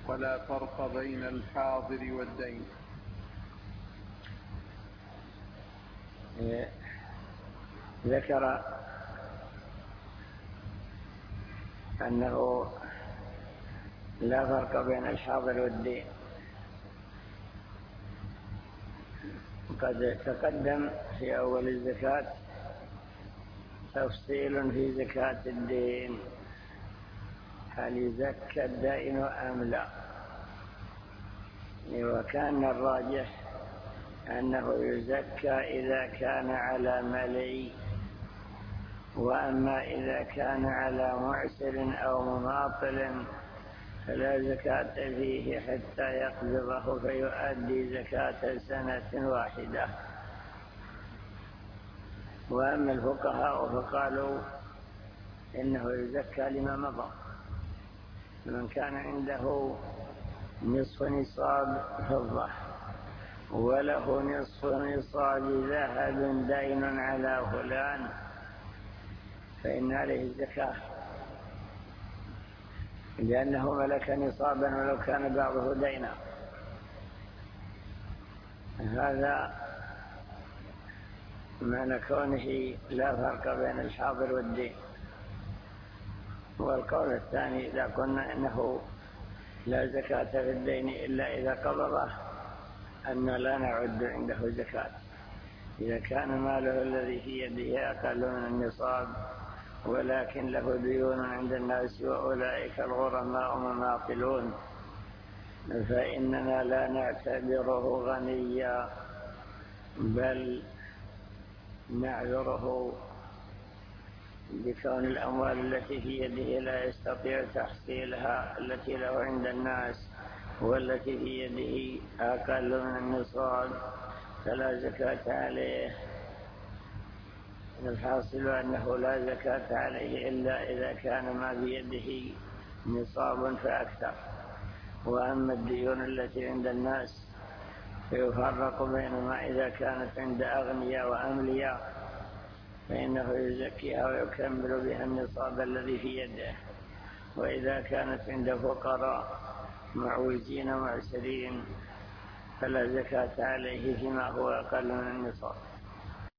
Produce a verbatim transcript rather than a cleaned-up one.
ولا فرق بين الحاضر والدين. ذكر أنه لا فرق بين الحاضر والدين. قد تقدم في أول الزكاة تفصيل في زكاة الدين، هل يزكى الدين أم لا؟ وكان الراجح أنه يزكى إذا كان على ملي، وأما إذا كان على معسر أو مماطل فلا زكاة فيه حتى يقبضه فيؤدي زكاة سنة واحدة. وأما الفقهاء فقالوا إنه يزكى لما مضى، من كان عنده نصف نصاب فضة وله نصف نصاب ذهب دين على فلان فإن عليه الزكاة، لأنه ملك نصابا ولو كان بعضه دينا. هذا معنى كونه لا فرق بين الحاضر والدين. والقول الثاني إذا قلنا إنه لا زكاة في الدين إلا إذا قبضه أن لا نعد عنده زكاة إذا كان ماله الذي في يده أقل من النصاب ولكن له ديون عند الناس وأولئك الغرماء مماطلون، فإننا لا نعتبره غنيا بل نعذره بكون الأموال التي في يده لا يستطيع تحصيلها التي له عند الناس والتي في يده أقل من النصاب فلا زكاة عليه. الحاصل أنه لا زكاة عليه إلا إذا كان ما بيده نصاب فأكثر. وأما الديون التي عند الناس فيفرق بينما إذا كانت عند أغنياء وأملياء فإنه يزكيها ويكمل بها النصاب الذي في يده، وإذا كانت عند فقراء معوزين معسرين فلا زكاة عليه فيما هو أقل من النصاب.